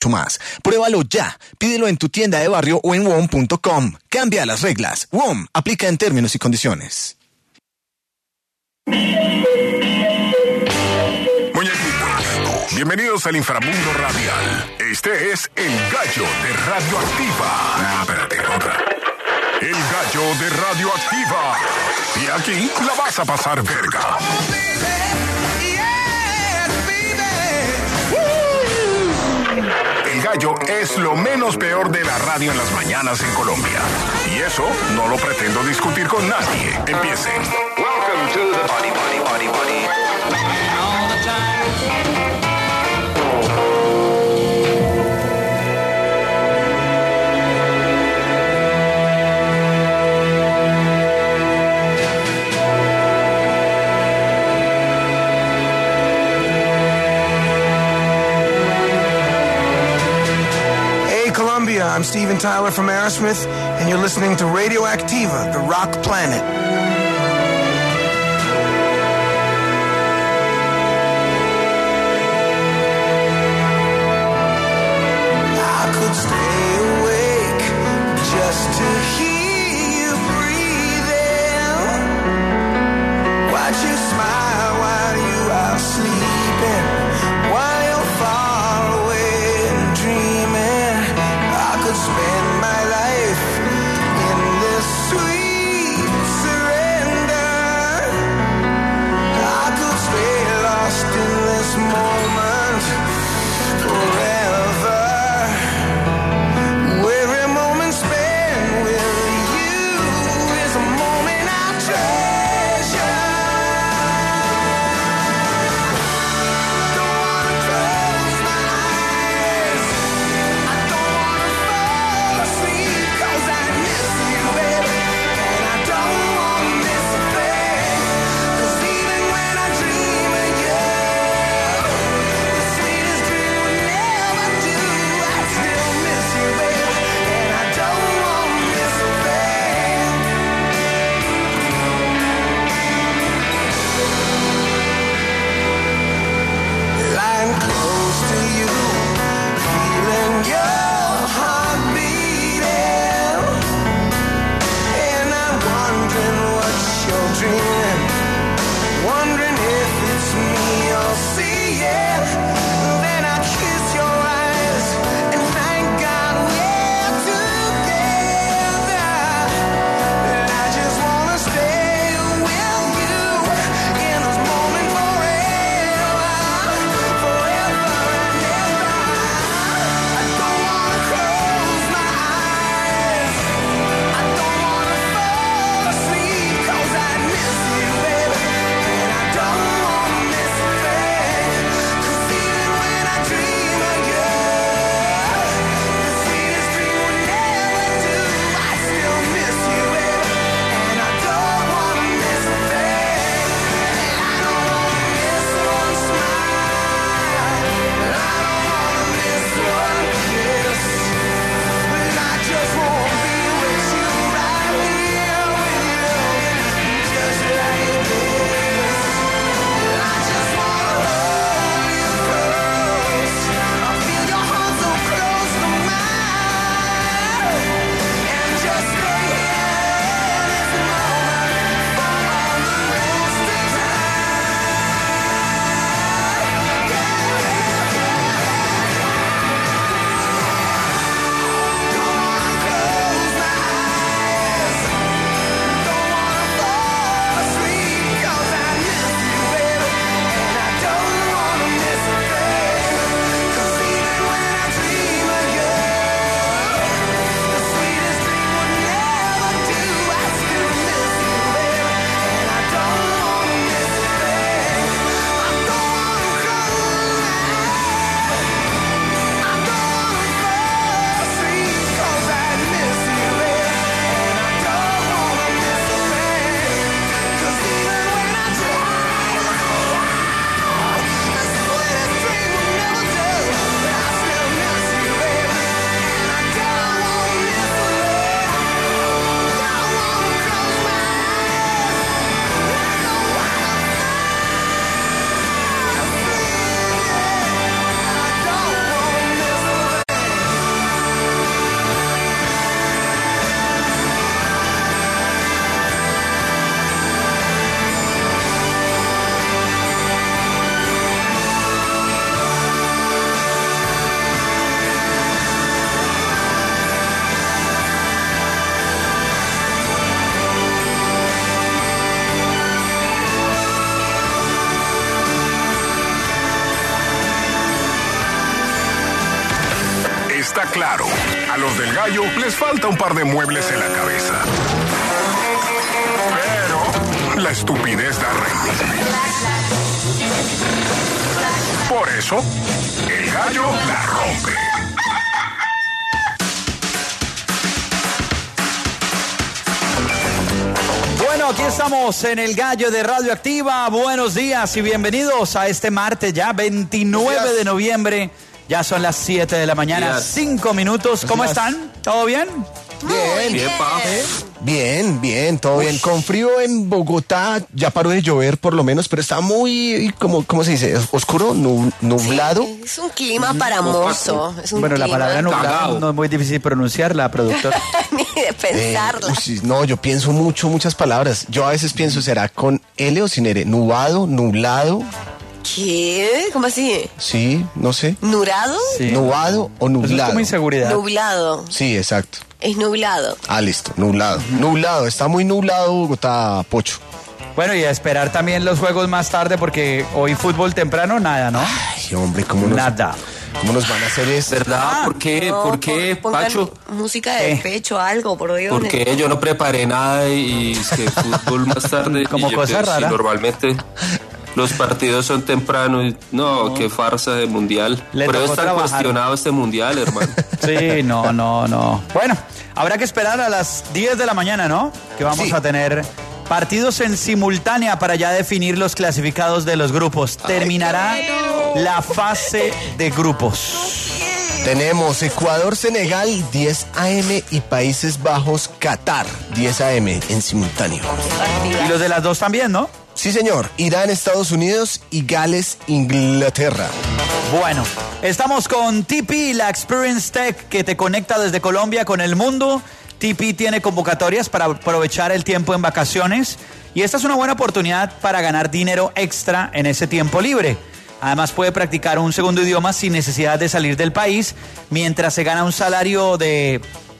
más. Pruébalo ya. Pídelo en tu tienda de barrio o en WOM.com. Cambia las reglas. WOM. Aplica en términos y condiciones. Muñequitos, bienvenidos al inframundo radial. Este es El Gallo de Radioactiva. Espérate, otra. El Gallo de Radioactiva. Y aquí la vas a pasar verga. El Gallo es lo menos peor de la radio en las mañanas en Colombia. Y eso no lo pretendo discutir con nadie. Empiecen. Welcome to the party, party, party, party. All the time. I'm Steven Tyler from Aerosmith, and you're listening to Radioactiva, the rock planet. I could stay awake just to hear you breathing. Watch you smile while you are sleeping, while you're far away and dreaming. I could spend my life in this sweet surrender. claro, a los del Gallo les falta un par de muebles en la cabeza. Pero la estupidez da rating. Por eso, el Gallo la rompe. Bueno, aquí estamos en el Gallo de Radioactiva. Buenos días y bienvenidos a este martes ya 29 de noviembre. Ya son las 7 de la mañana, 5 minutos. ¿Cómo están? ¿Todo bien? Bien, todo bien. Con frío en Bogotá, ya paró de llover por lo menos, pero está muy, ¿cómo se dice? Oscuro, nublado. Sí, es un clima paramoso. Bueno, la palabra nublado no es muy difícil pronunciarla, productor. Ni de pensarla. No, yo pienso muchas palabras. Yo a veces pienso, ¿será con L o sin L? Nubado, nublado. ¿Qué? ¿Cómo así? Sí, no sé. ¿Nurado? Sí. Nubado o nublado. Eso es como inseguridad. Nublado. Sí, exacto. Es nublado. Ah, listo, nublado. Nublado, está muy nublado Bogotá, Pocho. Bueno, y a esperar también los juegos más tarde porque hoy fútbol temprano, nada, ¿no? Ay, hombre, ¿cómo nos van a hacer esto? ¿Verdad? ¿Por qué? No, ¿Por qué, pongan Pacho? música de pecho, algo, por Dios. Porque yo no preparé nada y es que fútbol más tarde. Como cosa rara. Normalmente los partidos son temprano y qué farsa de mundial. Por eso está cuestionado este mundial, hermano. Sí, no. Bueno, habrá que esperar a las 10 de la mañana, ¿no? Que vamos a tener partidos en simultánea para ya definir los clasificados de los grupos. Terminará la fase de grupos. Tenemos Ecuador-Senegal, 10 a.m. y Países Bajos-Qatar, 10 a.m. en simultáneo. Y los de las dos también, ¿no? Sí, señor. Irán, Estados Unidos y Gales, Inglaterra. Bueno, estamos con TP, la Experience Tech que te conecta desde Colombia con el mundo. TP tiene convocatorias para aprovechar el tiempo en vacaciones y esta es una buena oportunidad para ganar dinero extra en ese tiempo libre. Además puede practicar un segundo idioma sin necesidad de salir del país mientras se gana un salario de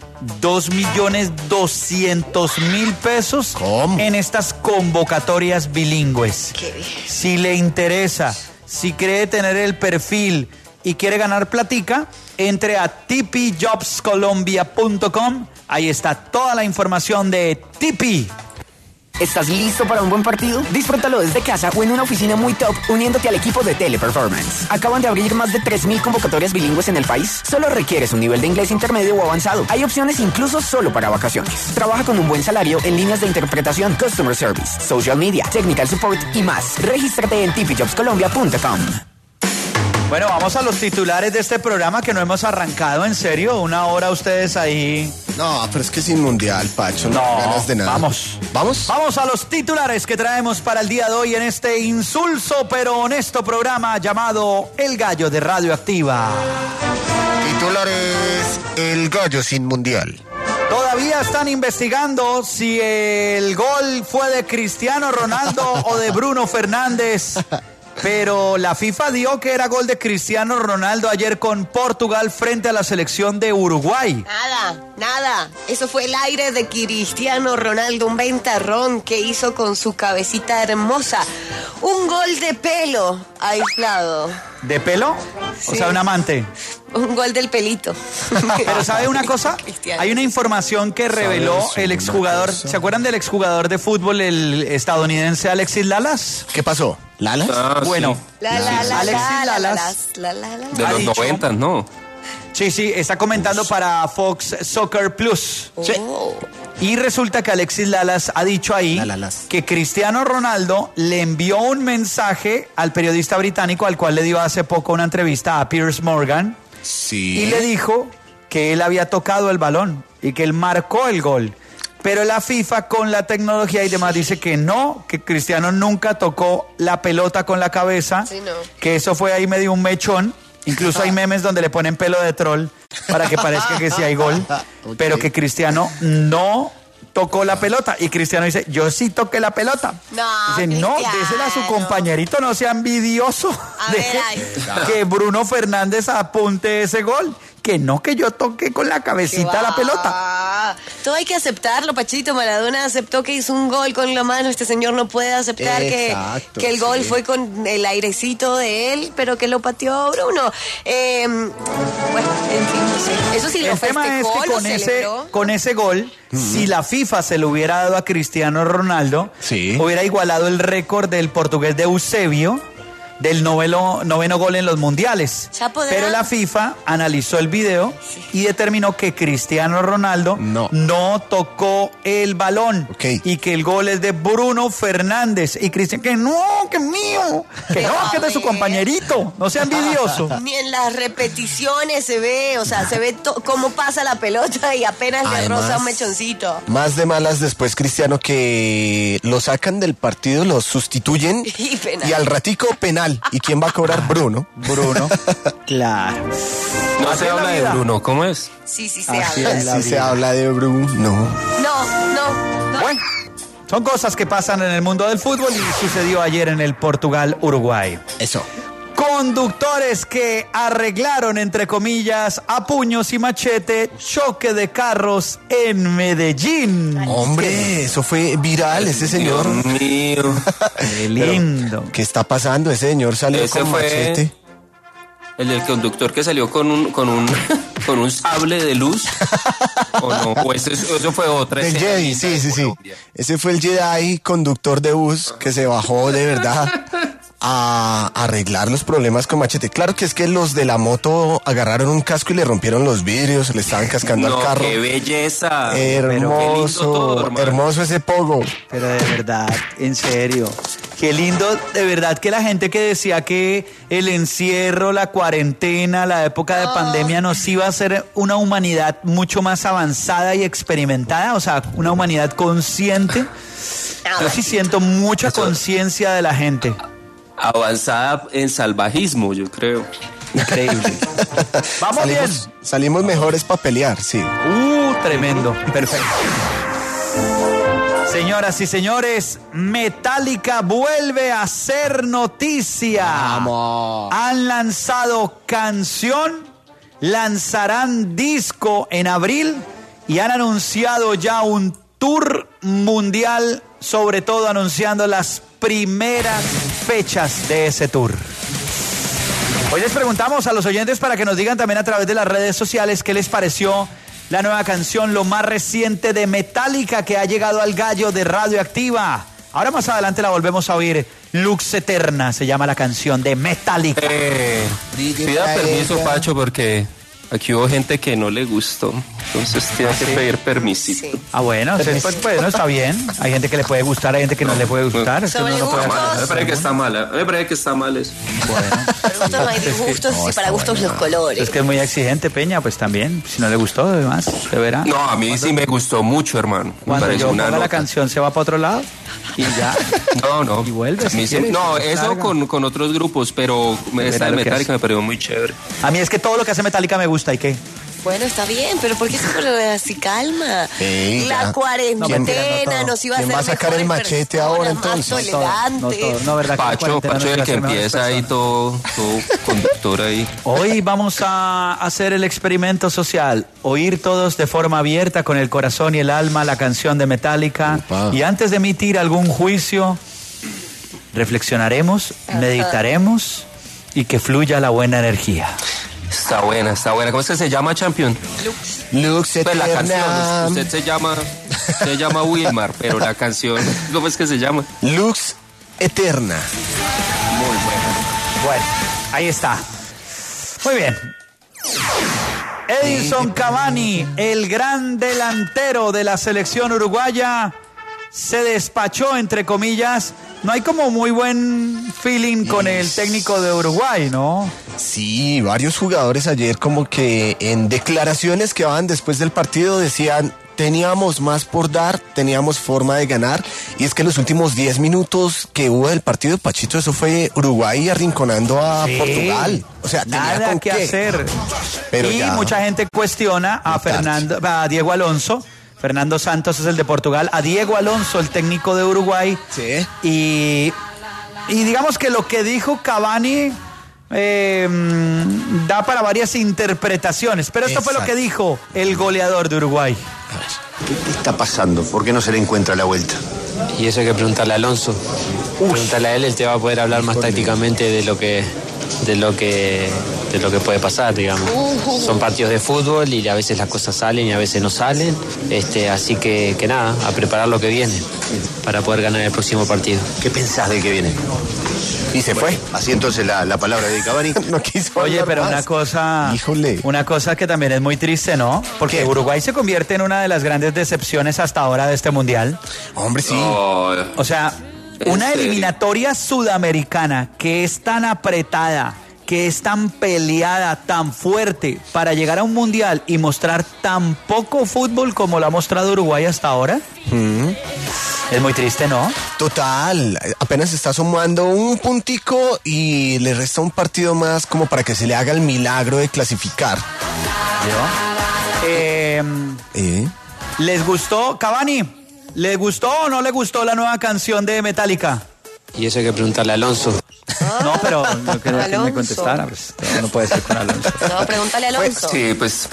2.200.000 pesos en estas convocatorias bilingües. Qué bien. Si le interesa, si cree tener el perfil y quiere ganar platica, entre a tpjobscolombia.com. Ahí está toda la información de TP. ¿Estás listo para un buen partido? Disfrútalo desde casa o en una oficina muy top uniéndote al equipo de Teleperformance. Acaban de abrir más de 3.000 convocatorias bilingües en el país. Solo requieres un nivel de inglés intermedio o avanzado. Hay opciones incluso solo para vacaciones. Trabaja con un buen salario en líneas de interpretación, customer service, social media, technical support y más. Regístrate en tpjobscolombia.com. Bueno, vamos a los titulares de este programa que no hemos arrancado, en serio. Una hora ustedes ahí. No, pero es que sin mundial, Pacho, no hay ganas de nada. Vamos. ¿Vamos? Vamos a los titulares que traemos para el día de hoy en este insulso pero honesto programa llamado El Gallo de Radioactiva. Titulares: El Gallo sin mundial. Todavía están investigando si el gol fue de Cristiano Ronaldo o de Bruno Fernández. Pero la FIFA dio que era gol de Cristiano Ronaldo ayer con Portugal frente a la selección de Uruguay. Nada. Eso fue el aire de Cristiano Ronaldo, un ventarrón que hizo con su cabecita hermosa. Un gol de pelo aislado. ¿De pelo? Sí. O sea, un amante. Un gol del pelito. Pero ¿sabe una cosa? Hay una información que reveló el exjugador. ¿Se acuerdan del exjugador de fútbol, el estadounidense Alexis Lalas? ¿Qué pasó? ¿Lalas? Bueno, Alexis Lalas. De los 90, ¿no? Sí, está comentando para Fox Soccer Plus. Oh. Sí. Y resulta que Alexis Lalas ha dicho ahí que Cristiano Ronaldo le envió un mensaje al periodista británico al cual le dio hace poco una entrevista a Piers Morgan. Sí. Y le dijo que él había tocado el balón y que él marcó el gol. Pero la FIFA con la tecnología y demás dice que no, que Cristiano nunca tocó la pelota con la cabeza, Sí, no. que eso fue ahí medio un mechón. Incluso hay memes donde le ponen pelo de troll para que parezca que sí hay gol, pero que Cristiano no tocó la pelota. Y Cristiano dice, yo sí toqué la pelota. No, dice, no, Cristiano. désela a su compañerito, no sea envidioso. Deje que Bruno Fernández apunte ese gol. Que no, que yo toqué con la cabecita la pelota. Todo hay que aceptarlo, Pachito. Maradona aceptó que hizo un gol con la mano. Este señor no puede aceptar que el gol fue con el airecito de él, pero que lo pateó Bruno. Bueno, en fin, no sé. Eso El tema es que con ese gol, si la FIFA se lo hubiera dado a Cristiano Ronaldo, hubiera igualado el récord del portugués de Eusebio, del noveno gol en los mundiales. Pero la FIFA analizó el video y determinó que Cristiano Ronaldo no tocó el balón y que el gol es de Bruno Fernández. Y Cristiano, que es mío, que es de su compañerito, no sea envidioso. Ni en las repeticiones se ve, o sea, se ve cómo pasa la pelota y apenas le roza un mechoncito. Más de malas después, Cristiano, que lo sacan del partido, lo sustituyen y al ratico penal. ¿Y quién va a cobrar? Bruno. Claro. No se habla de Bruno, ¿cómo es? Sí se habla. Sí se habla de Bruno. No. Bueno, son cosas que pasan en el mundo del fútbol y sucedió ayer en el Portugal-Uruguay. Eso. Conductores que arreglaron, entre comillas, a puños y machete, choque de carros en Medellín. Hombre, eso fue viral, ese señor. Dios mío. Qué lindo. Pero, ¿qué está pasando? Ese señor salió con machete. El del conductor que salió con un sable de luz. ¿O no? ¿O eso fue otra? El Jedi, sí. Ese fue el Jedi conductor de bus que se bajó de verdad a arreglar los problemas con machete. Claro que es que los de la moto agarraron un casco y le rompieron los vidrios, le estaban cascando al carro. ¡Qué belleza! Hermoso ese pogo. Pero de verdad, en serio, qué lindo, de verdad, que la gente que decía que el encierro, la cuarentena, la época de pandemia nos iba a hacer una humanidad mucho más avanzada y experimentada, o sea, una humanidad consciente. Yo sí siento mucha conciencia de la gente. Avanzada en salvajismo, yo creo. Increíble. Vamos bien. Salimos mejores para pelear, sí. Tremendo. Perfecto. Señoras y señores, Metallica vuelve a ser noticia. Vamos. Han lanzado canción, lanzarán disco en abril y han anunciado ya un tour mundial, sobre todo anunciando las primeras fechas de ese tour. Hoy les preguntamos a los oyentes para que nos digan también a través de las redes sociales qué les pareció la nueva canción, lo más reciente de Metallica que ha llegado al gallo de Radioactiva. Ahora más adelante la volvemos a oír. Lux Eterna se llama la canción de Metallica. Pida permiso, Pacho, porque aquí hubo gente que no le gustó, entonces tiene que pedir permiso. Sí. Bueno, no está bien. Hay gente que le puede gustar, hay gente que no le puede gustar. Me parece que está mal. Me parece que está mal eso. Bueno. Para gustos no hay disgustos y para gustos los colores. Es que es muy exigente, Peña, pues también. Si no le gustó, además, se verá. No, a mí sí me gustó mucho, hermano. Cuando yo ponga la canción se va para otro lado y ya. No. Y vuelve. No, eso con otros grupos, pero esta de Metallica me pareció muy chévere. A mí es que todo lo que hace Metallica me gusta, ¿y qué? Bueno, está bien, pero ¿por qué se pone así? Calma. Sí, la cuarentena nos iba a hacer. ¿Quién va a sacar el machete ahora entonces? Más tolerantes. No, ¿verdad? Pacho es el que empieza ahí todo conductor ahí. Hoy vamos a hacer el experimento social. Oír todos de forma abierta, con el corazón y el alma, la canción de Metallica. Opa. Y antes de emitir algún juicio, reflexionaremos, meditaremos y que fluya la buena energía. Está buena. ¿Cómo es que se llama, Champion? Lux Eterna. Pues la canción, usted se llama Wilmar, pero la canción, ¿cómo es que se llama? Lux Eterna. Muy buena. Bueno, ahí está. Muy bien. Edinson Cavani, el gran delantero de la selección uruguaya, se despachó, entre comillas. No hay como muy buen feeling con el técnico de Uruguay, ¿no? Sí, varios jugadores ayer como que en declaraciones que van después del partido decían: teníamos más por dar, teníamos forma de ganar. Y es que los últimos 10 minutos que hubo del partido, Pachito, eso fue Uruguay arrinconando a Portugal. O sea, nada con que hacer. Pero y mucha gente cuestiona a Diego Alonso. Fernando Santos es el de Portugal, a Diego Alonso, el técnico de Uruguay. Sí. Y digamos que lo que dijo Cavani da para varias interpretaciones, pero esto fue lo que dijo el goleador de Uruguay. A ver, ¿qué está pasando? ¿Por qué no se le encuentra la vuelta? Y eso hay que preguntarle a Alonso. Preguntarle a él te va a poder hablar más tácticamente de lo que lo que puede pasar, digamos. Son partidos de fútbol y a veces las cosas salen y a veces no salen. Así que nada, a preparar lo que viene para poder ganar el próximo partido. ¿Qué pensás del que viene? Y se fue. Así entonces la palabra de Cavani. No quiso. Oye, pero más. una cosa que también es muy triste, ¿no? Porque ¿qué? Uruguay se convierte en una de las grandes decepciones hasta ahora de este mundial. Hombre, sí. O sea, una eliminatoria sudamericana que es tan apretada, que es tan peleada, tan fuerte, para llegar a un mundial y mostrar tan poco fútbol como lo ha mostrado Uruguay hasta ahora. Es muy triste, ¿no? Total, apenas está sumando un puntico y le resta un partido más como para que se le haga el milagro de clasificar. ¿Les gustó, Cavani? ¿Les gustó o no le gustó la nueva canción de Metallica? Y eso hay que preguntarle a Alonso. No, pero no quería que me Alonso. contestara. Pues, no puede ser con Alonso. No, pregúntale a Alonso. Sí, pues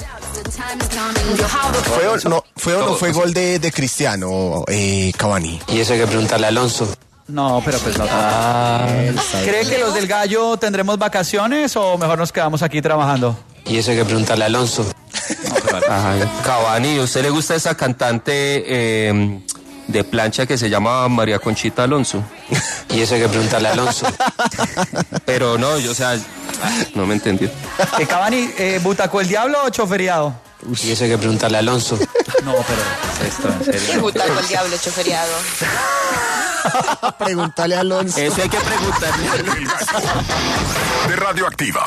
¿Fue o no fue gol de Cristiano, Cavani? Y eso hay que preguntarle a Alonso. No, pero pues no. ¿Cree que los del Gallo tendremos vacaciones o mejor nos quedamos aquí trabajando? Y eso hay que preguntarle a Alonso. Cavani, ¿a usted le gusta esa cantante de plancha que se llama María Conchita Alonso? Y eso hay que preguntarle a Alonso. Pero no, yo, o sea, no me entendió. Cavani, ¿butacó el diablo o choferiado? Y eso hay que preguntarle a Alonso. No, pero ¿qué es esto? En ¿Qué serio. butaco el diablo choferiado? Pregúntale a Alonso. Eso hay que preguntarle. El Gallo de Radioactiva.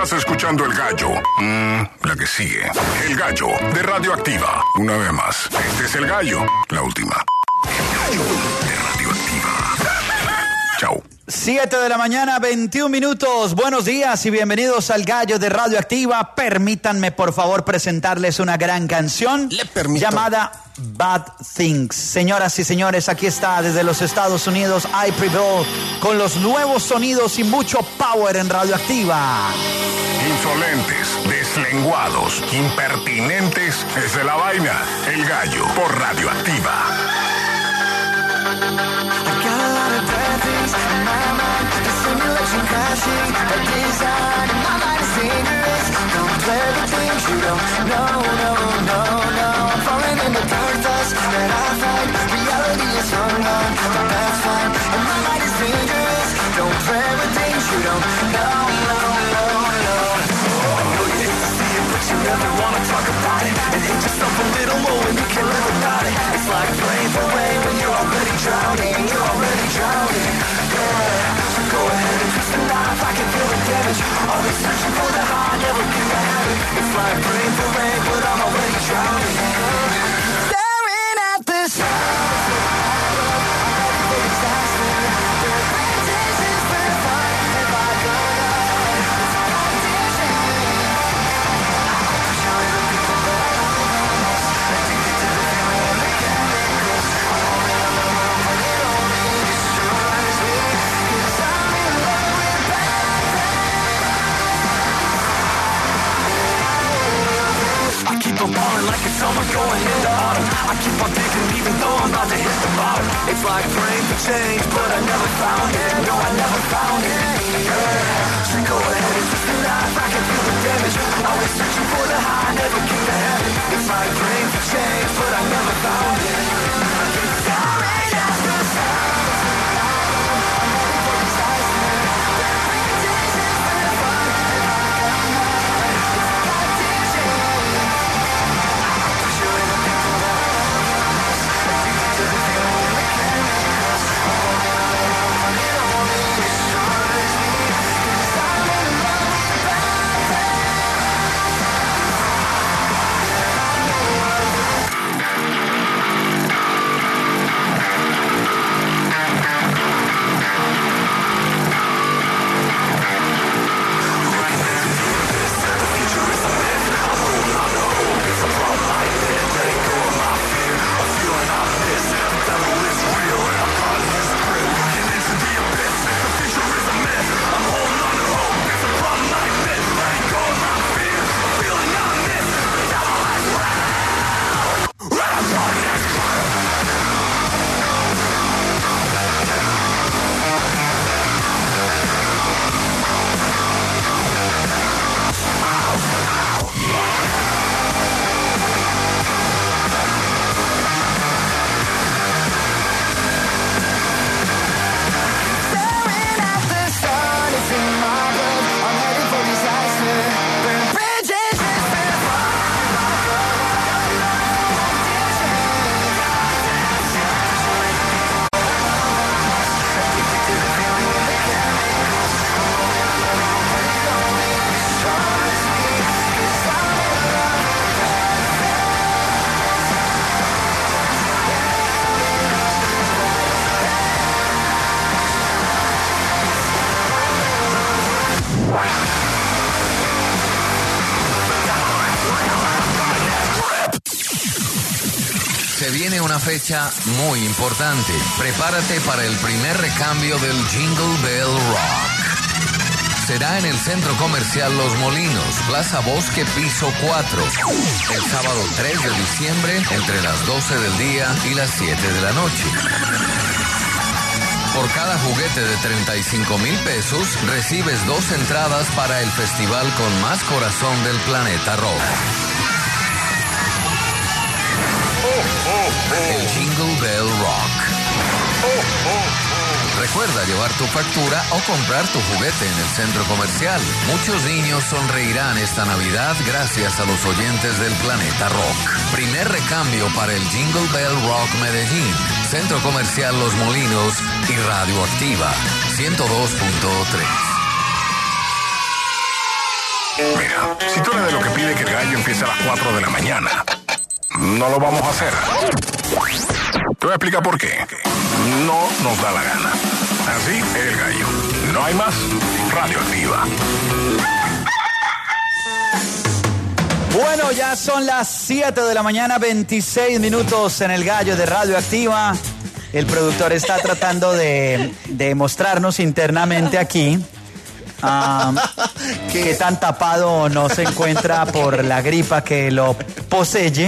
Estás escuchando El Gallo. La que sigue. El Gallo de Radioactiva. Una vez más. Este es El Gallo. La última. El Gallo de Radioactiva. Chao. 7 de la mañana, 21 minutos. Buenos días y bienvenidos al Gallo de Radioactiva. Permítanme, por favor, presentarles una gran canción llamada Bad Things. Señoras y señores, aquí está desde los Estados Unidos I Prevail con los nuevos sonidos y mucho power en Radioactiva. Insolentes, deslenguados, impertinentes, es de la vaina. El Gallo por Radioactiva. Crashing, a design in my mind is dangerous. Don't play with things you don't know, no. I'm falling in the dark thoughts that I find. Reality is unknown, but that's fine. And my mind is dangerous. Don't play with things you don't know, no. I know you hate to see it, but you never wanna talk about it. And hate yourself a little more when you can't live without it. It's like praying for rain when you're already drowning. Yeah. Go ahead and twist the knife, I can feel the damage. Always searching for the high, never can I have it. It's like praying for rain, but I'm already drowning. Staring at the stars, the disaster. The repetitions for fun, if I go down, it's competition. I push out the people that I love, addicted to the feeling of the chemicals. I'm only alone, but it only destroys me. I keep on balling like it's summer going into autumn. I keep on thinking even though I'm about to hit the bottom. It's like praying for change, but I never found it. No, I never found it. Yeah. So go ahead and twist the knife, I can feel the damage. Always searching for the high, never came to have it. It's like praying for change, but I never found it. I keep staring at the stars. I'm ready for disaster. The repetitions for fun, if I come out, it's competition. Se viene una fecha muy importante. Prepárate para el primer recambio del Jingle Bell Rock. Será en el Centro Comercial Los Molinos, Plaza Bosque, piso 4. El sábado 3 de diciembre, entre las 12 del día y las 7 de la noche. Por cada juguete de 35,000 pesos, recibes 2 entradas para el festival con más corazón del planeta rock. El Jingle Bell Rock. Recuerda llevar tu factura o comprar tu juguete en el centro comercial. Muchos niños sonreirán esta Navidad gracias a los oyentes del planeta rock. Primer recambio para el Jingle Bell Rock Medellín, Centro Comercial Los Molinos y Radioactiva 102.3. Mira, si tú eres de lo que pide que el gallo empiece a las 4 de la mañana, no lo vamos a hacer. Te voy a explicar por qué. No nos da la gana. Así, el gallo. No hay más. Radioactiva. Bueno, ya son las 7 de la mañana, 26 minutos en el gallo de Radioactiva. El productor está tratando de mostrarnos internamente aquí qué tan tapado no se encuentra por la gripa que lo posee.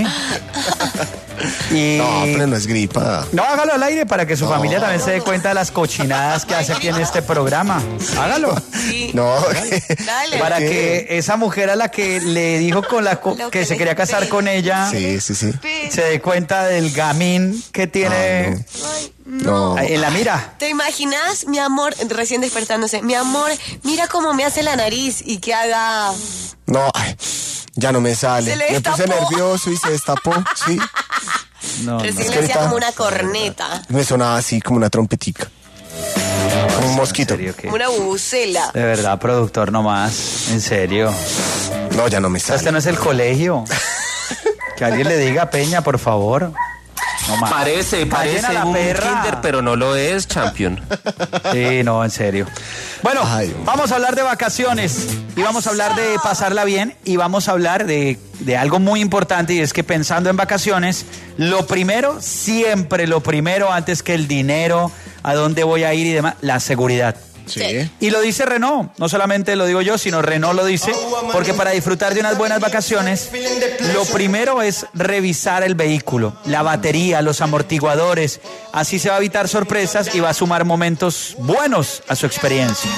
Y... No, pero no es gripa. No, hágalo al aire para que su familia también se dé cuenta de las cochinadas que hace aquí en este programa. Hágalo. Sí. No. Dale. Para que esa mujer a la que le dijo que se quería casar con ella Sí. se dé cuenta del gamín que tiene No. en la mira. ¿Te imaginas, mi amor, recién despertándose? Mi amor, mira cómo me hace la nariz y que haga... No, ay, ya no me sale. Se le Me puse destapó. nervioso y se destapó, sí. No, Recién Es le que hacía ahorita- como una corneta, Me sonaba así como una trompetica. Como un mosquito. ¿En serio qué? como una bubucela. De verdad, productor, no más. En serio. No, ya no me sale. Este no es el colegio. Que alguien le diga, Peña, por favor. No más. Parece Callen a la un perra. kinder, pero no lo es, champion. Sí, no, en serio. Bueno, Ay, vamos a hablar de vacaciones y vamos a hablar de pasarla bien y vamos a hablar de algo muy importante, y es que pensando en vacaciones, lo primero, siempre lo primero, antes que el dinero, a dónde voy a ir y demás, la seguridad. Sí. Y lo dice Renault, no solamente lo digo yo, sino Renault lo dice, porque para disfrutar de unas buenas vacaciones, lo primero es revisar el vehículo, la batería, los amortiguadores, así se va a evitar sorpresas y va a sumar momentos buenos a su experiencia.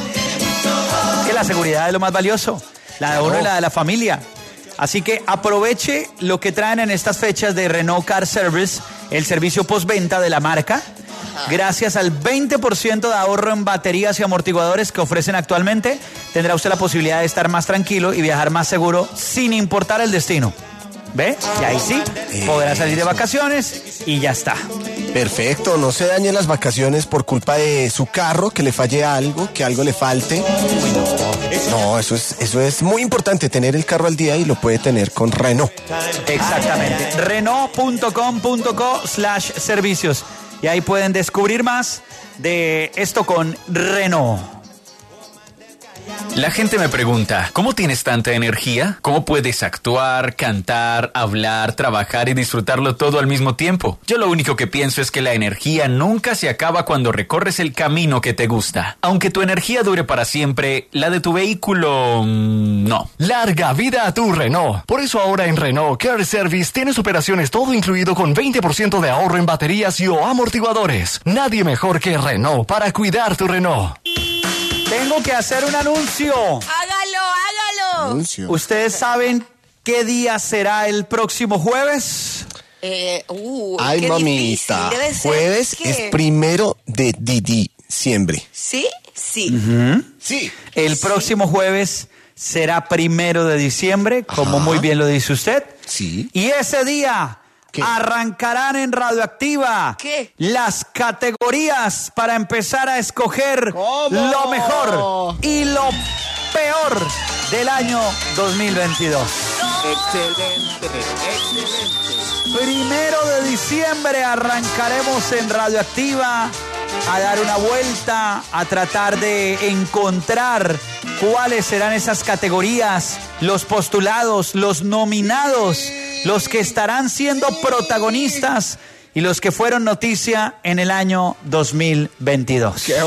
Que la seguridad es lo más valioso, la de uno y la de la familia. Así que aproveche lo que traen en estas fechas de Renault Car Service, el servicio postventa de la marca. Gracias al 20% de ahorro en baterías y amortiguadores que ofrecen actualmente, tendrá usted la posibilidad de estar más tranquilo y viajar más seguro sin importar el destino. ¿Ve? Y ahí sí, podrá salir de vacaciones y ya está. Perfecto, no se dañen las vacaciones por culpa de su carro, que le falle algo, que algo le falte. No, eso es muy importante, tener el carro al día, y lo puede tener con Renault. Exactamente. Renault.com.co/servicios. Y ahí pueden descubrir más de esto con Renault. La gente me pregunta, ¿cómo tienes tanta energía? ¿Cómo puedes actuar, cantar, hablar, trabajar y disfrutarlo todo al mismo tiempo? Yo lo único que pienso es que la energía nunca se acaba cuando recorres el camino que te gusta. Aunque tu energía dure para siempre, la de tu vehículo, no. Larga vida a tu Renault. Por eso ahora en Renault Car Service tienes operaciones todo incluido con 20% de ahorro en baterías y o amortiguadores. Nadie mejor que Renault para cuidar tu Renault. Tengo que hacer un anuncio. ¡Hágalo! Anuncio. ¿Ustedes saben qué día será el próximo jueves? Ay, qué mamita. difícil, debe ser Jueves que- es 1 de diciembre. ¿Sí? Sí. Sí. El próximo jueves será 1 de diciembre, como muy bien lo dice usted. Sí. Y ese día ¿Qué? arrancarán en Radioactiva ¿Qué? las categorías para empezar a escoger ¿Cómo? lo mejor y lo peor del año 2022. Excelente. 1 de diciembre arrancaremos en Radioactiva a dar una vuelta, a tratar de encontrar cuáles serán esas categorías, los postulados, los nominados, los que estarán siendo protagonistas y los que fueron noticia en el año 2022. ¡Qué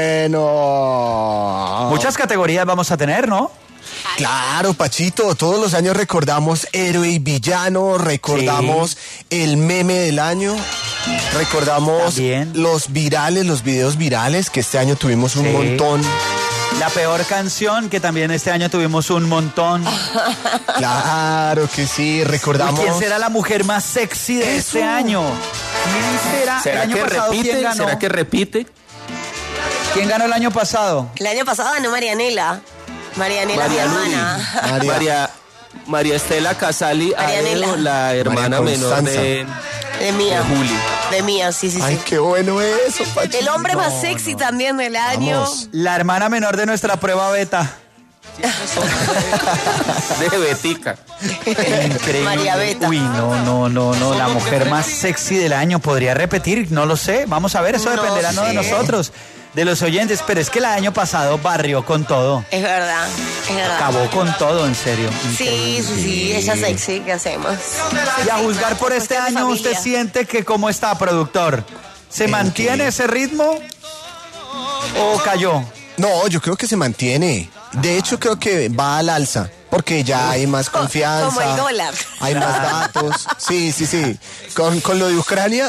bueno! Muchas categorías vamos a tener, ¿no? Claro, Pachito, todos los años recordamos héroe y villano, recordamos el meme del año, recordamos También. los virales, los videos virales, que este año tuvimos un Sí. montón. La peor canción, que también este año tuvimos un montón. Claro que sí, recordamos. ¿Quién será la mujer más sexy de este año? ¿Quién será? ¿Será el año que pasado, ¿quién repite? ganó? ¿Será que repite? ¿Quién ganó el año pasado? El año pasado ganó Marianela. Marianela, mi María hermana. María Estela Casali, Marianela. Aedo, la hermana María menor Constanza. de Mía. de Juli. De Mía, sí. Ay, qué bueno eso, Pachito. El hombre más sexy también del año. Vamos. La hermana menor de nuestra prueba beta. De Betica. Increíble. María Beta. Uy, no. La mujer más sexy del año. ¿Podría repetir? No lo sé. Vamos a ver, eso dependerá no de nosotros, de los oyentes. Pero es que el año pasado barrió con todo. Es verdad. Acabó con todo, en serio. Sí, ella sexy, ¿qué hacemos? Y a juzgar por este año, ¿usted siente que cómo está, productor? ¿Se mantiene ese ritmo o cayó? No, yo creo que se mantiene. De hecho, creo que va al alza, porque ya hay más confianza. Como el dólar. Hay más datos. Sí. Con lo de Ucrania,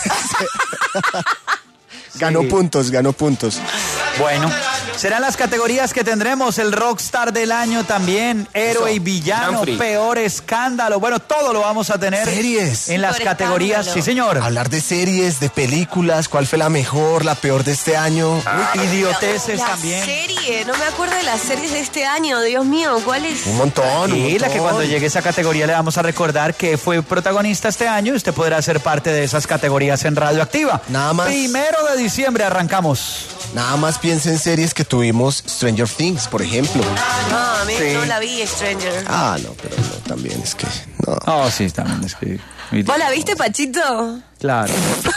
ganó puntos. Bueno, serán las categorías que tendremos. El Rockstar del año también, héroe y villano, peor escándalo. Bueno, todo lo vamos a tener. Series. En las Peor categorías, escándalo. sí señor. Hablar de series, de películas, cuál fue la mejor, la peor de este año. Idioteces La también. serie, no me acuerdo de las series de este año, Dios mío, ¿cuál es? Un montón. Y la que cuando llegue esa categoría le vamos a recordar que fue protagonista este año y usted podrá ser parte de esas categorías en Radioactiva. Nada más. 1 de diciembre arrancamos. Nada más piensa en series que tuvimos, Stranger Things, por ejemplo. No, a mí Sí. no la vi, Stranger. Ah, no, pero no, también es que no. Oh, sí, también es que... ¿Vos la viste, Pachito? Claro.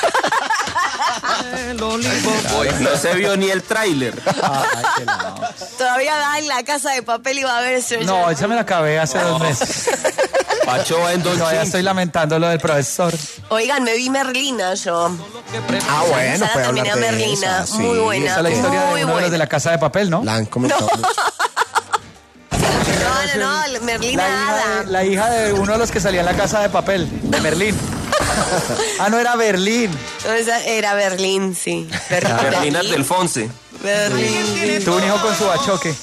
No se vio ni el tráiler. Todavía va en La Casa de Papel y va a ver Stranger. No, esa me la acabé hace 2 meses. Pacho va en Don Todavía Chin. estoy lamentando lo del profesor. Oigan, me vi Merlina yo. Ah, bueno, Esa puede terminé hablar de Merlina, esa, muy sí. buena. Esa es la historia de Muy uno de los buena. de la Casa de Papel, ¿no? La han comentado mucho. No, Merlina Ada. La hija de uno de los que salía en la Casa de Papel, de Berlín. Ah, no, era Berlín. No, esa era Berlín, sí. Berlina Delfonse. Berlín. Tuvo un hijo con su bachoque.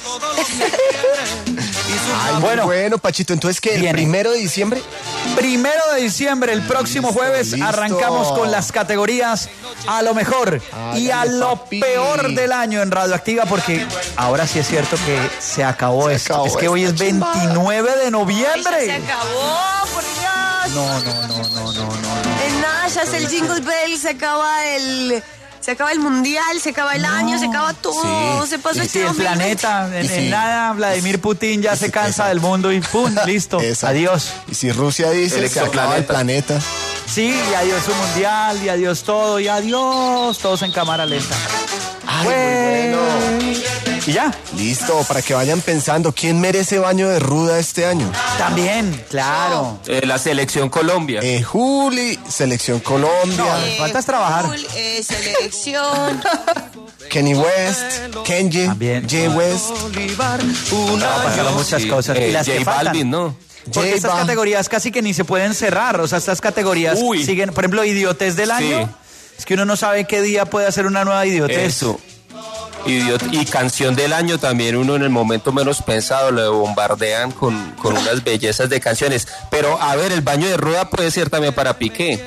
Ay, bueno, Pachito, entonces ¿qué? ¿El Viene. 1 de diciembre? 1 de diciembre, el próximo jueves, listo. arrancamos con las categorías a lo mejor y a Hágale, lo papi. peor del año en Radioactiva, porque ahora sí es cierto que se acabó esto. acabó Es que hoy es esta chimba. 29 de Se noviembre. acabó, por Dios. No. En nada, ya es el Jingle Bell, se acaba el mundial, se acaba el año, se acaba todo, se pasó Y este si el 2020. planeta, en Sí. nada, Vladimir Putin ya se cansa del mundo y ¡pum! Listo, Exacto. adiós. Y si Rusia dice, El se acaba el planeta. Sí, y adiós su mundial, y adiós todo, y adiós, todos en cámara lenta. Ay, muy bueno. Y ya, Listo, para que vayan pensando, ¿quién merece baño de ruda este año? también, claro. La selección Colombia. Juli, Selección Colombia, Falta es trabajar. Full, selección. Kenny West, Kenji, También. Jay West. Pasaron muchas cosas. Y las J que faltan. Balvin, ¿no? Porque estas J-Ba. categorías casi que ni se pueden cerrar. O sea, estas categorías Uy. siguen, por ejemplo, idiotez del año. Sí. Es que uno no sabe qué día puede hacer una nueva idiotez. Eso. Y canción del año también, uno en el momento menos pensado lo bombardean con unas bellezas de canciones. Pero a ver, el baño de ruda puede ser también para Piqué.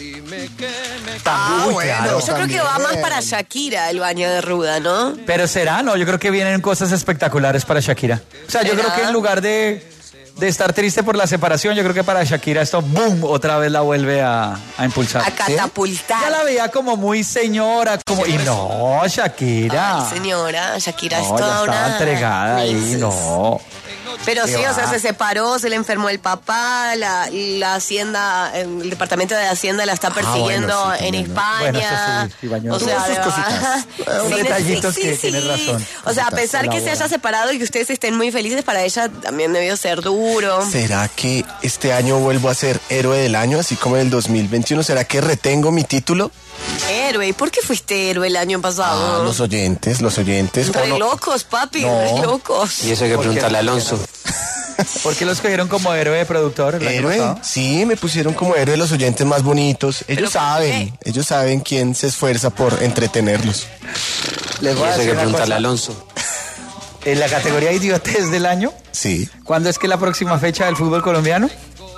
Ah, bueno, Yo creo que va más para Shakira el baño de ruda, ¿no? Pero será, no, yo creo que vienen cosas espectaculares para Shakira. O sea, yo ¿Será? creo que en lugar de estar triste por la separación, yo creo que para Shakira esto, boom, otra vez la vuelve a impulsar. A catapultar. Ya la veía como muy señora, como... Y no, Shakira. Ay, señora, Shakira es No, ya toda estaba una... entregada ahí, Princess. no. Pero sí, ¿Qué o sea, va? se separó, se le enfermó el papá, la Hacienda, el Departamento de Hacienda la está persiguiendo bueno, sí, en también, ¿no? España. Bueno, eso sí, Baño o de sea, Ruda. de Sus verdad. cositas. Sí, Detallitos sí, que sí. tienes razón. O sea, a Cositas pesar que se elaboradas. haya separado y que ustedes estén muy felices, para ella también debió ser duro. ¿Será que este año vuelvo a ser héroe del año, así como en el 2021? ¿Será que retengo mi título? Héroe, ¿por qué fuiste héroe el año pasado? Los oyentes. Re ¿o no? locos, papi, No. re locos. Y eso hay que preguntarle a Alonso. ¿Por qué los cogieron como héroe de productor? el año ¿Héroe? pasado? Sí, me pusieron como héroe de los oyentes más bonitos. Ellos saben quién se esfuerza por entretenerlos. Les Y voy a eso hay decir que una preguntarle a cosa. Alonso. En la categoría idiotez del año, Sí. ¿cuándo es que la próxima fecha del fútbol colombiano?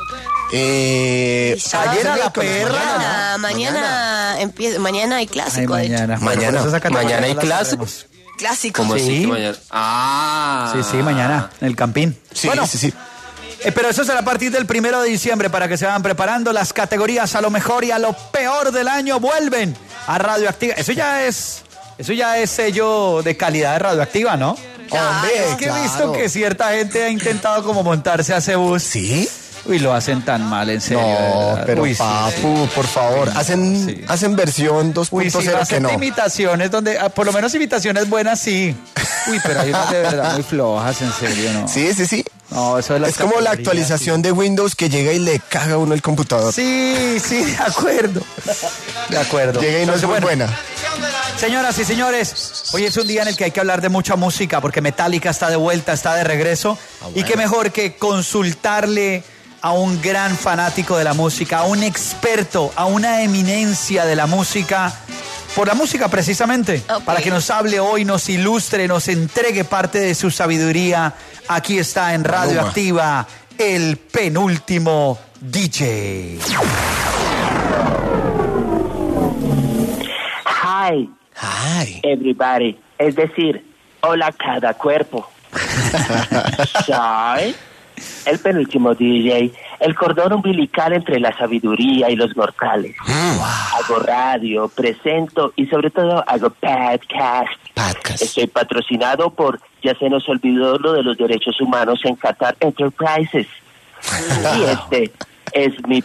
Ayer a la perra. Mañana empieza, mañana hay clásico, de hecho. Mañana. Mañana. Bueno, esa categoría Mañana hay no la clásico. sabremos. Clásico. ¿Cómo Sí. así que mañana? Ah. Sí, mañana, en el Campín. Sí, Bueno, sí. pero eso será a partir del 1 de diciembre para que se vayan preparando. Las categorías a lo mejor y a lo peor del año vuelven a Radioactiva. Eso ya es sello de calidad de Radioactiva, ¿no? Hombre, Es que he visto que cierta gente ha intentado como montarse a ese bus. ¿Sí? Uy, lo hacen tan mal, en serio. No, pero Uy, sí. papu, por favor, hacen versión 2.0 Uy, sí, que hacen no. imitaciones donde, por lo menos imitaciones buenas, sí. Uy, pero hay unas de verdad muy flojas, en serio, ¿no? Sí. No, eso es Es como la actualización de Windows que llega y le caga a uno el computador. Sí, de acuerdo. De acuerdo. Llega y no es muy buena. Señoras y señores, hoy es un día en el que hay que hablar de mucha música porque Metallica está de vuelta, está de regreso. Y qué mejor que consultarle a un gran fanático de la música, a un experto, a una eminencia de la música, por la música precisamente, para que nos hable hoy, nos ilustre, nos entregue parte de su sabiduría. Aquí está en Radio Activa, el penúltimo DJ. Hi. Everybody. Es decir, hola cada cuerpo. Soy el penúltimo DJ, el cordón umbilical entre la sabiduría y los mortales. Hago radio, presento y sobre todo hago podcast. Estoy patrocinado por, ya se nos olvidó lo de los derechos humanos en Qatar Enterprises. Y este es mi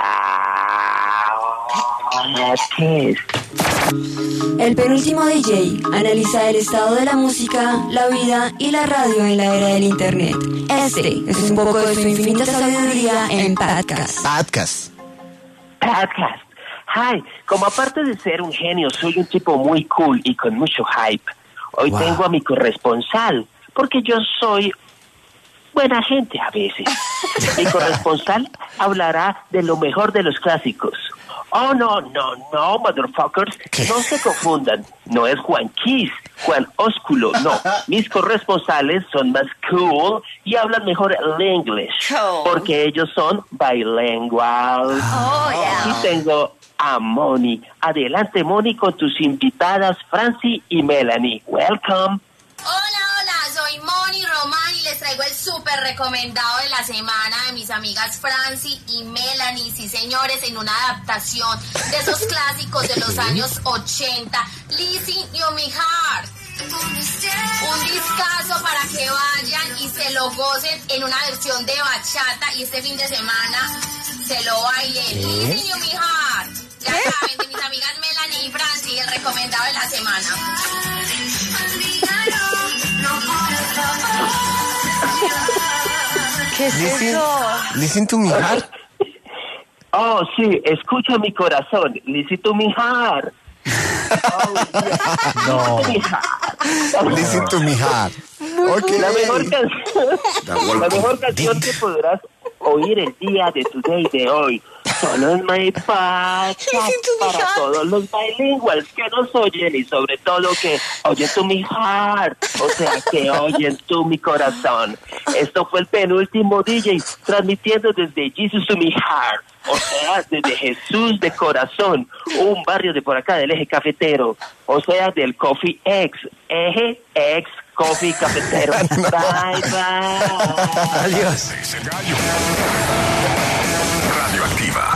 El penúltimo DJ analiza el estado de la música, la vida y la radio en la era del internet. Este es un poco de su infinita sabiduría en podcast. Podcast. Hi, como aparte de ser un genio, soy un tipo muy cool y con mucho hype. Hoy tengo a mi corresponsal, porque yo soy buena gente a veces. Mi corresponsal hablará de lo mejor de los clásicos. Oh, no, motherfuckers. No se confundan. No es Juan Kiss, Juan Ósculo, no. Mis corresponsales son más cool y hablan mejor el inglés. Porque ellos son bilingual. Aquí tengo a Moni. Adelante, Moni, con tus invitadas Franci y Melanie. Welcome. Hola, soy Moni Román y les traigo el súper recomendado de la semana de mis amigas Franci y Melanie. Sí, señores, en una adaptación de esos clásicos de los años 80, Listen to Me Heart. Un discazo para que vayan y se lo gocen en una versión de bachata y este fin de semana se lo bailen. Listen to Me Heart. Ya saben, de mis amigas Melanie y Franci, el recomendado de la semana. ¿Qué es eso? Listen to me heart. Oh, sí, escucha mi corazón. Listen to me heart. No. Listen to me heart. Okay. La mejor canción que podrás oír el día de tu day de hoy. Solo en My Podcast para todos los bilinguales que nos oyen y sobre todo que oyen tu mi heart, o sea que oyen tu mi corazón. Esto fue el penúltimo DJ transmitiendo desde Jesus to mi heart, o sea desde Jesús de corazón, un barrio de por acá del eje cafetero, o sea del Coffee X, eje X Coffee Cafetero. Bye bye. Adiós. Radioactiva.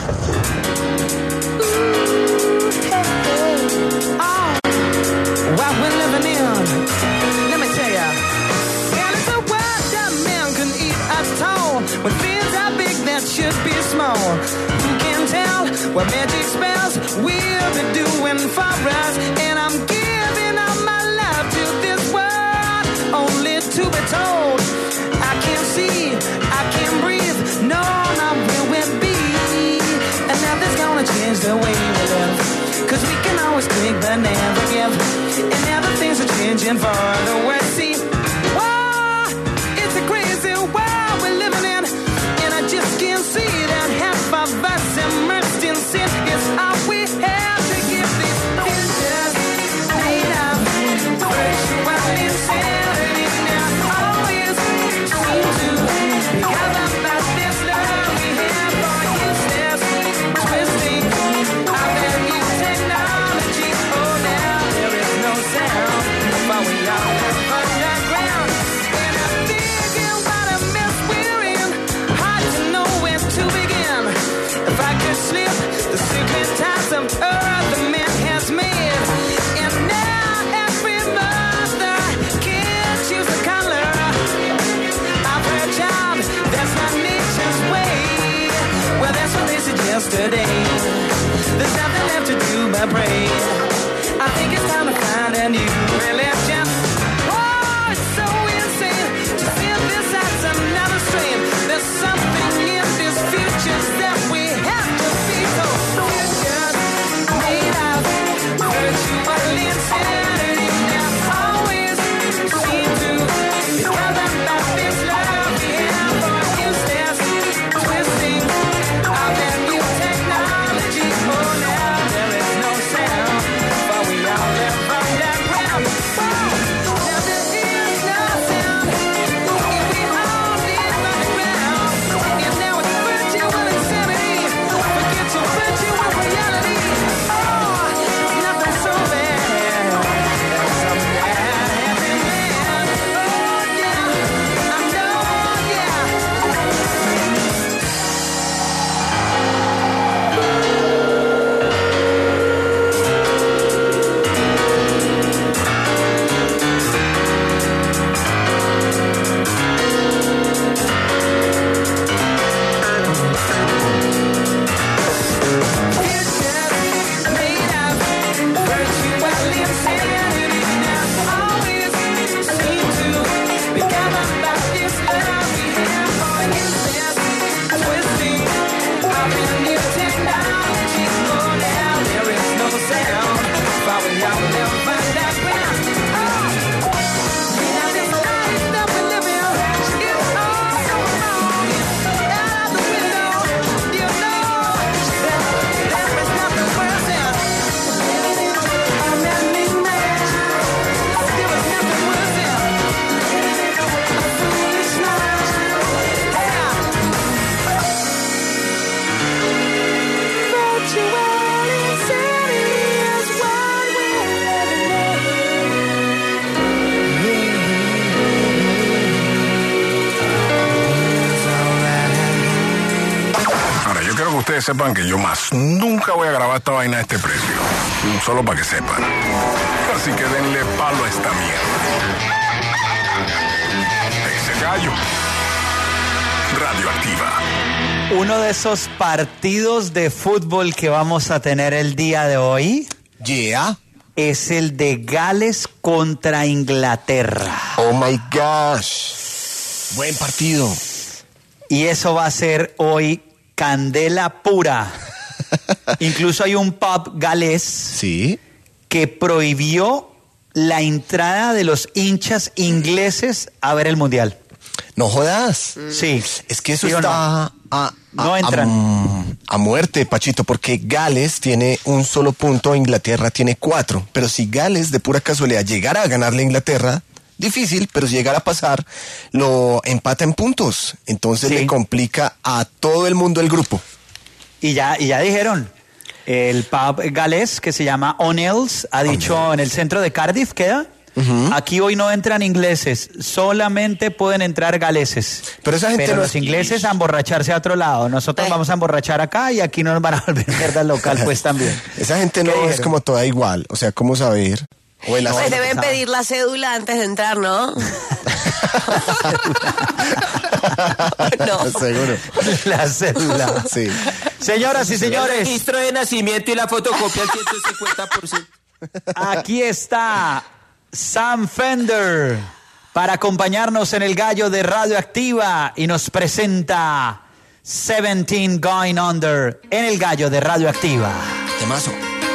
What we're living in, let me tell ya. And it's a world that man can eat at all. When things are big that should be small. Who can tell what magic spells we'll be doing for us? And I'm giving all my love to this world, only to be told I can't see, I can't breathe, no, not where we'll be. And nothing's gonna change the way we live, 'cause we can always take but never give. And now the things are changing for the worse. See, wow, it's a crazy world we're living in, and I just can't see that half of us immersed in sin is all we have to give these futures made of virtual insanity. Now always seem to be covered by this love we have for useless twisting of their new technology. Oh, now there is no sound, but we all have underground. and you really just, oh, it's so insane to feel this as another strain. There's something in this future that we have to be so futures made of virtual insanity. Now always seem to be gathered about this love we have for useless twisting of that new technology. Oh, now there is no sound, but we all live underground. Oh, now there is no sound if we all live underground. And now it's virtual insanity. Forget your virtual reality. Oh, nothing so bad. Some bad happy man. Oh, yeah, I know, yeah. Ahora, yo quiero que ustedes sepan que yo más nunca voy a grabar esta vaina a este precio. Solo para que sepan. Así que denle palo a esta mierda. Ese gallo. Radioactiva. Uno de esos partidos de fútbol que vamos a tener el día de hoy es el de Gales contra Inglaterra. Oh my gosh. Buen partido. Y eso va a ser hoy candela pura. Incluso hay un pub galés que prohibió la entrada de los hinchas ingleses a ver el mundial. No jodas. Sí. Es que eso ¿Sí o está no entran. a muerte, Pachito, porque Gales tiene un solo punto, Inglaterra tiene 4. Pero si Gales de pura casualidad llegara a ganarle a Inglaterra, difícil, pero si llegara a pasar, lo empata en puntos. Entonces le complica a todo el mundo el grupo. Y ya dijeron, el pub galés que se llama O'Neill's ha dicho en el centro de Cardiff, queda. Aquí hoy no entran ingleses, solamente pueden entrar galeses. Pero esa gente no los es ingleses a emborracharse a otro lado. Nosotros vamos a emborrachar acá y aquí no nos van a volver mierda local, pues también. Esa gente no es como toda igual. O sea, ¿cómo saber? Pues deben pedir la cédula antes de entrar, ¿no? No. Seguro. La cédula. Sí. Señoras y señores. El registro de nacimiento y la fotocopia al 150%. Aquí está Sam Fender para acompañarnos en el gallo de Radioactiva y nos presenta 17 Going Under en el gallo de Radioactiva. Temazo.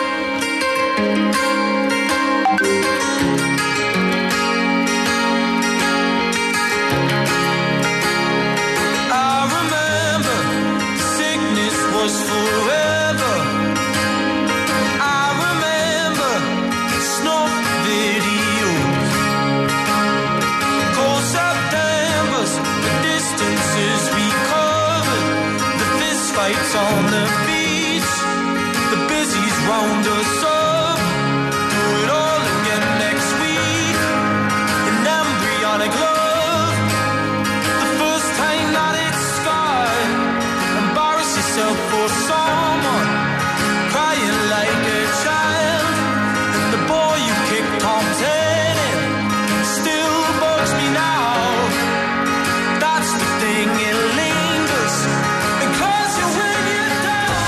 On the beach, the busies round us up. Do it all again next week. An embryonic love. The first time that it's scarred. Embarrass yourself for someone. Crying like a child. And the boy you kicked Tom's head in still bugs me now. That's the thing, it lingers. And cause you when you're down.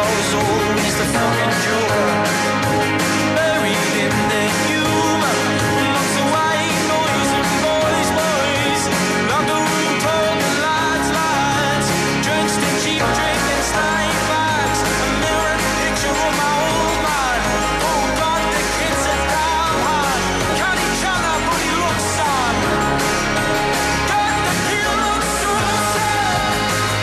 always the fucking joke. Buried in their humor, lots of white noise and boys, locker room talk and lights, drenched in cheap drink and stein bags, a mirrored picture of my old man. Oh God, the kids are down hard, can't each other but he looks sad. God, the kid looks so sad.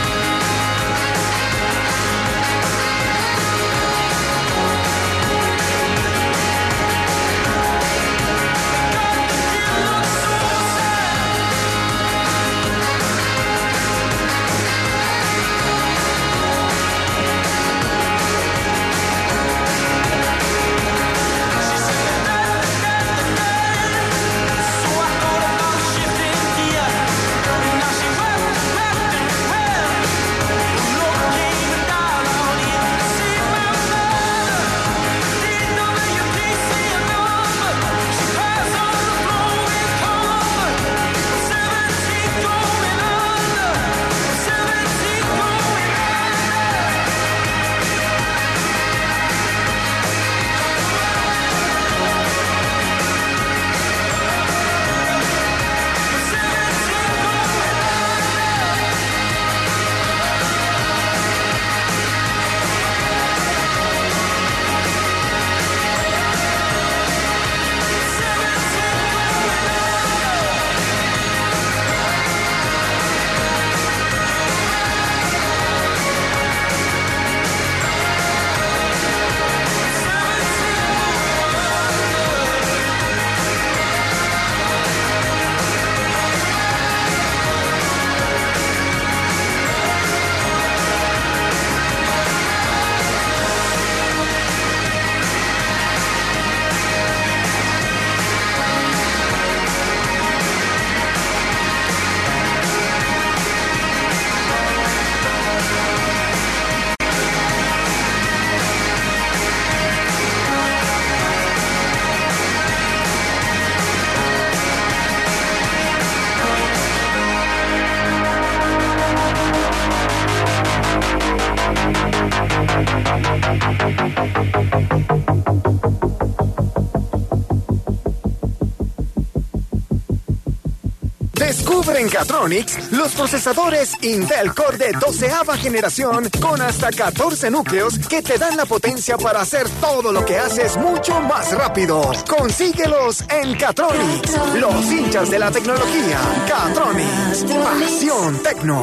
Descubre en Catronics los procesadores Intel Core de 12ª generación con hasta 14 núcleos que te dan la potencia para hacer todo lo que haces mucho más rápido. Consíguelos en Catronics, los hinchas de la tecnología. Catronics, pasión tecno.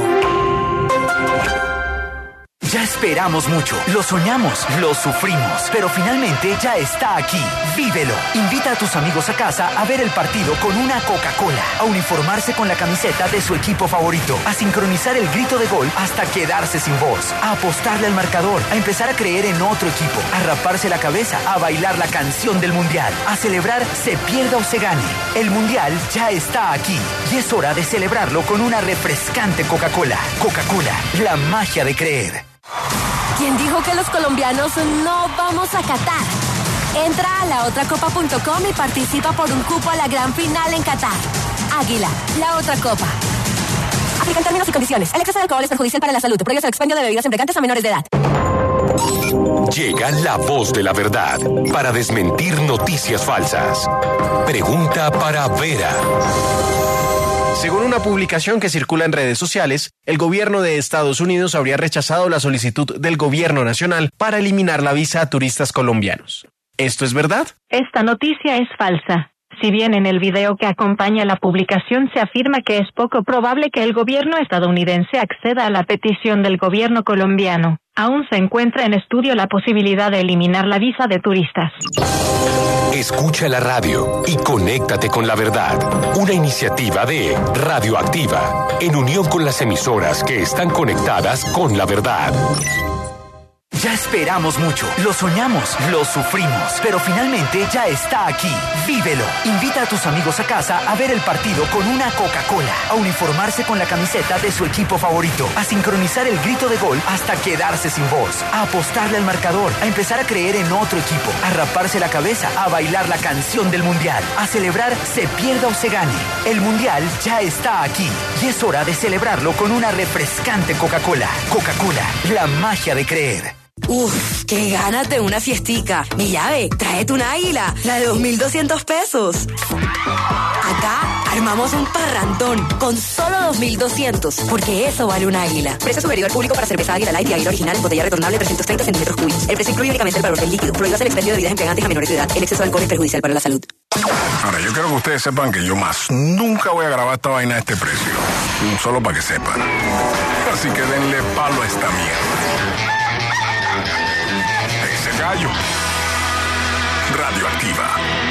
Ya esperamos mucho, lo soñamos, lo sufrimos, pero finalmente ya está aquí. Vívelo. Invita a tus amigos a casa a ver el partido con una Coca-Cola, a uniformarse con la camiseta de su equipo favorito, a sincronizar el grito de gol hasta quedarse sin voz, a apostarle al marcador, a empezar a creer en otro equipo, a raparse la cabeza, a bailar la canción del Mundial, a celebrar se pierda o se gane. El Mundial ya está aquí y es hora de celebrarlo con una refrescante Coca-Cola. Coca-Cola, la magia de creer. ¿Quién dijo que los colombianos no vamos a Qatar? Entra a laotracopa.com y participa por un cupo a la gran final en Qatar. Águila, la otra copa. Aplican términos y condiciones. El exceso de alcohol es perjudicial para la salud. Prohíbe el expendio de bebidas embriagantes a menores de edad. Llega la voz de la verdad para desmentir noticias falsas. Pregunta para Vera. Según una publicación que circula en redes sociales, el gobierno de Estados Unidos habría rechazado la solicitud del gobierno nacional para eliminar la visa a turistas colombianos. ¿Esto es verdad? Esta noticia es falsa. Si bien en el video que acompaña la publicación se afirma que es poco probable que el gobierno estadounidense acceda a la petición del gobierno colombiano, aún se encuentra en estudio la posibilidad de eliminar la visa de turistas. Escucha la radio y conéctate con la verdad. Una iniciativa de Radioactiva, en unión con las emisoras que están conectadas con la verdad. Ya esperamos mucho, lo soñamos, lo sufrimos, pero finalmente ya está aquí. Vívelo. Invita a tus amigos a casa a ver el partido con una Coca-Cola, a uniformarse con la camiseta de su equipo favorito, a sincronizar el grito de gol hasta quedarse sin voz, a apostarle al marcador, a empezar a creer en otro equipo, a raparse la cabeza, a bailar la canción del Mundial, a celebrar se pierda o se gane. El Mundial ya está aquí y es hora de celebrarlo con una refrescante Coca-Cola. Coca-Cola, la magia de creer. Uf, qué ganas de una fiestica. Mi llave, tráete un águila, la de 2.200 pesos. Acá armamos un parrandón con solo 2.200, porque eso vale un águila. Precio sugerido al público para cerveza Águila Light y Águila Original, botella retornable 330 centímetros cúbicos. El precio incluye únicamente el valor del líquido. Prohíbas el expendio de bebidas embriagantes a menores de edad. El exceso de alcohol es perjudicial para la salud. Ahora, yo quiero que ustedes sepan que yo más nunca voy a grabar esta vaina a este precio. Solo para que sepan. Así que denle palo a esta mierda. Ese gallo. Radioactiva.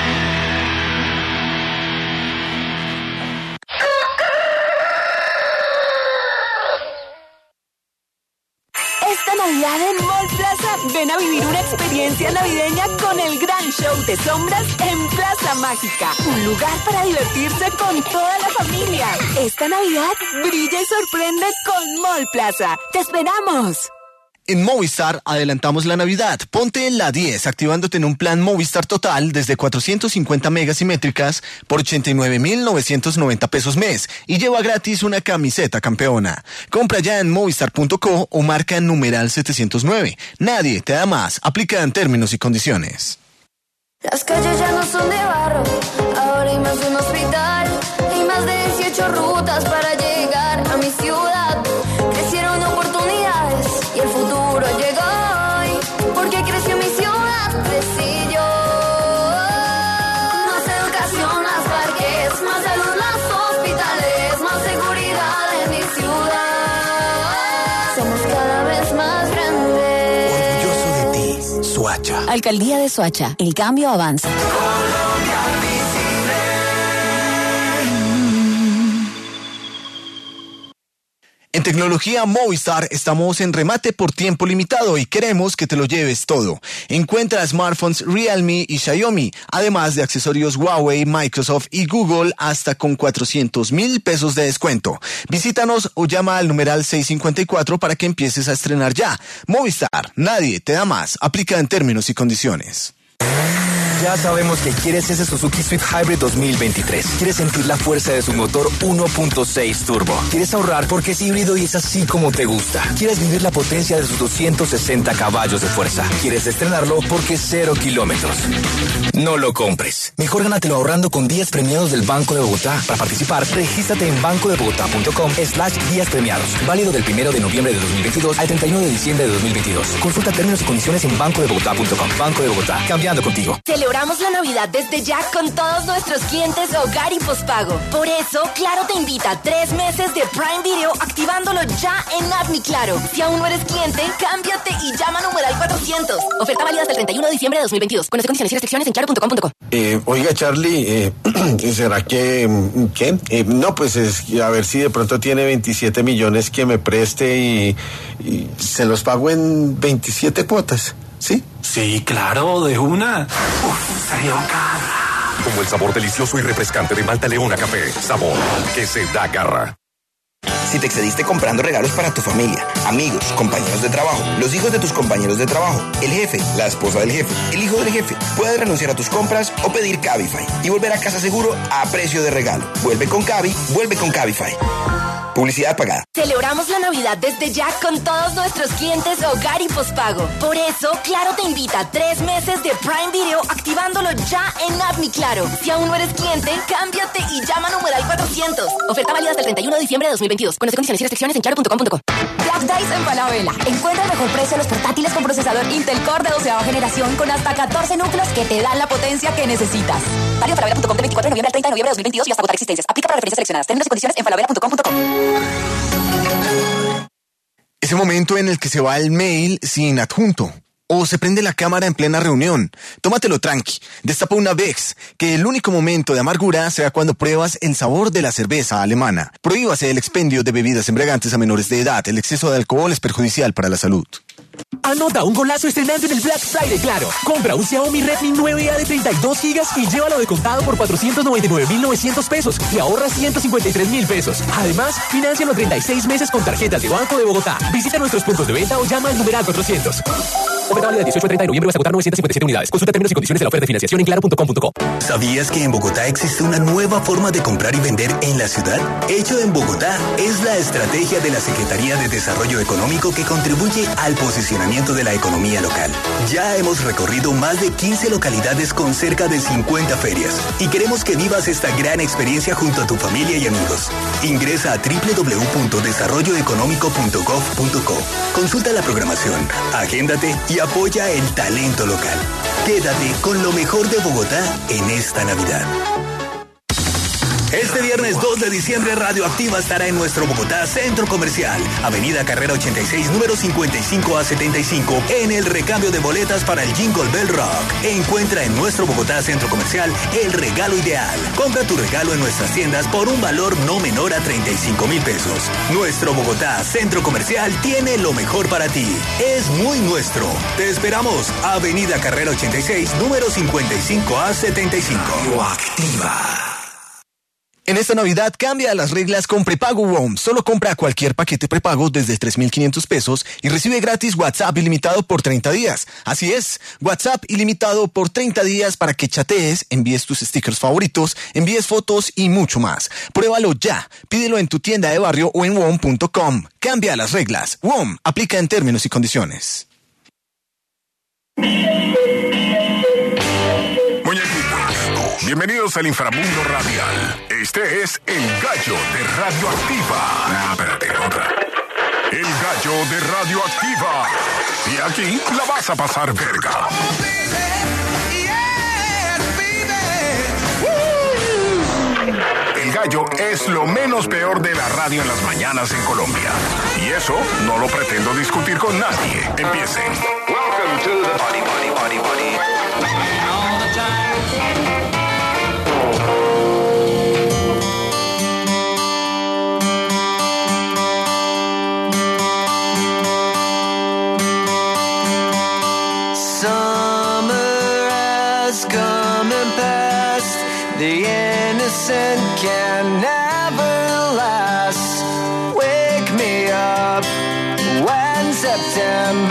Esta Navidad en Mall Plaza, ven a vivir una experiencia navideña con el gran show de sombras en Plaza Mágica. Un lugar para divertirse con toda la familia. Esta Navidad brilla y sorprende con Mall Plaza. ¡Te esperamos! En Movistar adelantamos la Navidad. Ponte en la 10 activándote en un plan Movistar Total desde 450 megas simétricas por 89.990 pesos mes y lleva gratis una camiseta campeona. Compra ya en movistar.co o marca numeral 709. Nadie te da más. Aplica en términos y condiciones. Las calles ya no son de barro, ahora hay más de un hospital. Hay más de 18 rutas para llegar a mi ciudad. Crecieron oportunidades y el futuro llegó hoy. Porque creció mi ciudad, crecí yo. Más educación, más parques, más salud, más hospitales, más seguridad en mi ciudad. Somos cada vez más grandes. Orgulloso de ti, Soacha. Alcaldía de Soacha. El cambio avanza. En tecnología Movistar estamos en remate por tiempo limitado y queremos que te lo lleves todo. Encuentra smartphones Realme y Xiaomi, además de accesorios Huawei, Microsoft y Google hasta con 400,000 pesos de descuento. Visítanos o llama al numeral 654 para que empieces a estrenar ya. Movistar, nadie te da más. Aplica en términos y condiciones. Ya sabemos que quieres ese Suzuki Swift Hybrid 2023. Quieres sentir la fuerza de su motor 1.6 turbo. Quieres ahorrar porque es híbrido y es así como te gusta. Quieres vivir la potencia de sus 260 caballos de fuerza. Quieres estrenarlo porque 0 kilómetros. No lo compres. Mejor gánatelo ahorrando con días premiados del Banco de Bogotá. Para participar, regístrate en bancodebogotá.com/días premiados. Válido del 1 de noviembre de 2022 al 31 de diciembre de 2022. Consulta términos y condiciones en bancodebogotá.com. Banco de Bogotá, cambiando contigo. Celebramos la Navidad desde ya con todos nuestros clientes Hogar y Pospago. Por eso, Claro te invita a 3 meses de Prime Video activándolo ya en App Mi Claro. Si aún no eres cliente, cámbiate y llama numeral 400. Oferta válida hasta el 31 de diciembre de 2022. Conoce condiciones y restricciones en claro.com.co. Oiga, Charlie, ¿será que... ¿qué? No, pues es a ver si de pronto tiene 27 millones que me preste y se los pago en 27 cuotas. ¿Sí? Sí, claro, de una. Uf, sería garra. Como el sabor delicioso y refrescante de Malta Leona Café. Sabor que se da garra. Si te excediste comprando regalos para tu familia, amigos, compañeros de trabajo, los hijos de tus compañeros de trabajo, el jefe, la esposa del jefe, el hijo del jefe, puedes renunciar a tus compras o pedir Cabify y volver a casa seguro a precio de regalo. Vuelve con Cabi, vuelve con Cabify. Publicidad pagada. Celebramos la Navidad desde ya con todos nuestros clientes Hogar y Pospago. Por eso, Claro te invita a 3 meses de Prime Video activándolo ya en App Mi Claro. Si aún no eres cliente, cámbiate y llama numeral 400. Oferta válida hasta el 31 de diciembre de 2022. Conoce condiciones y restricciones en claro.com.co. Black Days en Falabella. Encuentra el mejor precio en los portátiles con procesador Intel Core de 12ª generación con hasta 14 núcleos que te dan la potencia que necesitas. Válido en falabella.com del 24 de noviembre al 30 de noviembre de 2022 y hasta agotar existencias. Aplica para referencias seleccionadas. Términos y condiciones en falabella.com.co. Ese momento en el que se va el mail sin adjunto. O se prende la cámara en plena reunión. Tómatelo tranqui. Destapa una Bex. Que el único momento de amargura sea cuando pruebas el sabor de la cerveza alemana. Prohíbase el expendio de bebidas embriagantes a menores de edad. El exceso de alcohol es perjudicial para la salud. Anota un golazo estrenando en el Black Friday Claro. Compra un Xiaomi Redmi 9A de 32 gigas y llévalo de contado por 499.900 pesos y ahorra 153.000 pesos. Además, financia los 36 meses con tarjetas de Banco de Bogotá. Visita nuestros puntos de venta o llama al numeral 400. Oferta válida del 18 al 30 de noviembre hasta agotar 957 unidades. Consulta términos y condiciones de la oferta de financiación en claro.com.co. ¿Sabías que en Bogotá existe una nueva forma de comprar y vender en la ciudad? Hecho en Bogotá es la estrategia de la Secretaría de Desarrollo Económico que contribuye al posicionamiento de la economía local. Ya hemos recorrido más de 15 localidades con cerca de 50 ferias y queremos que vivas esta gran experiencia junto a tu familia y amigos. Ingresa a www.desarrolloeconomico.gov.co. Consulta la programación, agéndate y apoya el talento local. Quédate con lo mejor de Bogotá en esta Navidad. Este viernes 2 de diciembre Radioactiva estará en nuestro Bogotá Centro Comercial, Avenida Carrera 86, número 55A75, en el recambio de boletas para el Jingle Bell Rock. Encuentra en nuestro Bogotá Centro Comercial el regalo ideal. Compra tu regalo en nuestras tiendas por un valor no menor a 35,000 pesos. Nuestro Bogotá Centro Comercial tiene lo mejor para ti. Es muy nuestro. Te esperamos. Avenida Carrera 86, número 55A75. Radioactiva. En esta Navidad cambia las reglas con prepago WOM. Solo compra cualquier paquete prepago desde 3.500 pesos y recibe gratis WhatsApp ilimitado por 30 días. Así es, WhatsApp ilimitado por 30 días para que chatees, envíes tus stickers favoritos, envíes fotos y mucho más. Pruébalo ya. Pídelo en tu tienda de barrio o en WOM.com. Cambia las reglas. WOM aplica en términos y condiciones. Bienvenidos al inframundo radial. Este es El Gallo de Radioactiva. Espérate, otra. El Gallo de Radioactiva. Y aquí la vas a pasar verga. El Gallo es lo menos peor de la radio en las mañanas en Colombia. Y eso no lo pretendo discutir con nadie. Empiecen. Welcome to the party, party, party, party. All the time. Summer has come and passed. The innocent can now